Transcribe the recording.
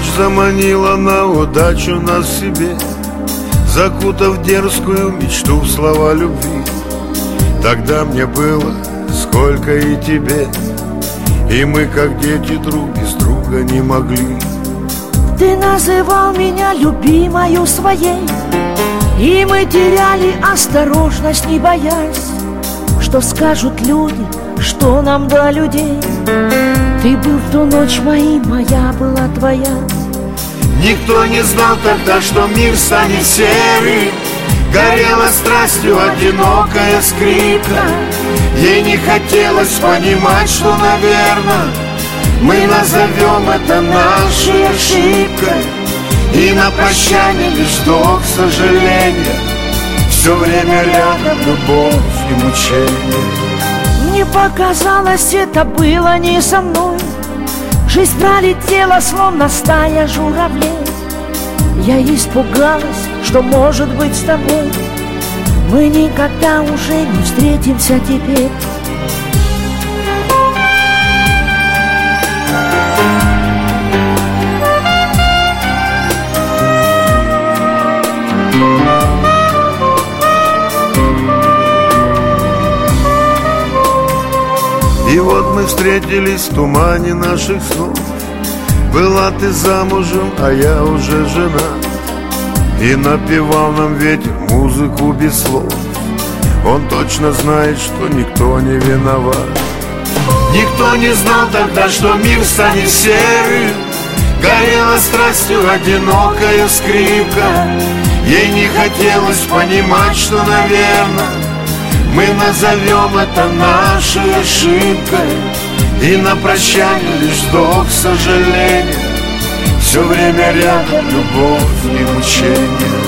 Ночь заманила на удачу нас себе, закутав дерзкую мечту в слова любви. Тогда мне было сколько и тебе, и мы, как дети, друг без друга не могли. Ты называл меня любимою своей, и мы теряли осторожность, не боясь, что скажут люди, что нам до людей. Ты был в ту ночь моим, моя была твоя. Никто не знал тогда, что мир станет серым. Горела страстью одинокая скрипка. Ей не хотелось понимать, что, наверное, мы назовем это нашей ошибкой. И на прощание лишь вздох сожаления. Все время рядом любовь и мучение. Мне показалось, это было не со мной. Жизнь пролетела, словно стая журавлей. Я испугалась, что может быть с тобой мы никогда уже не встретимся теперь. И вот мы встретились в тумане наших снов. Была ты замужем, а я уже женат. И напевал нам ветер музыку без слов. Он точно знает, что никто не виноват. Никто не знал тогда, что мир станет серым. Горела страстью одинокая скрипка. Ей не хотелось понимать, что, наверное, мы назовем это нашей ошибкой. И на прощание лишь вздох сожаления. Все время рядом любовь и мучение.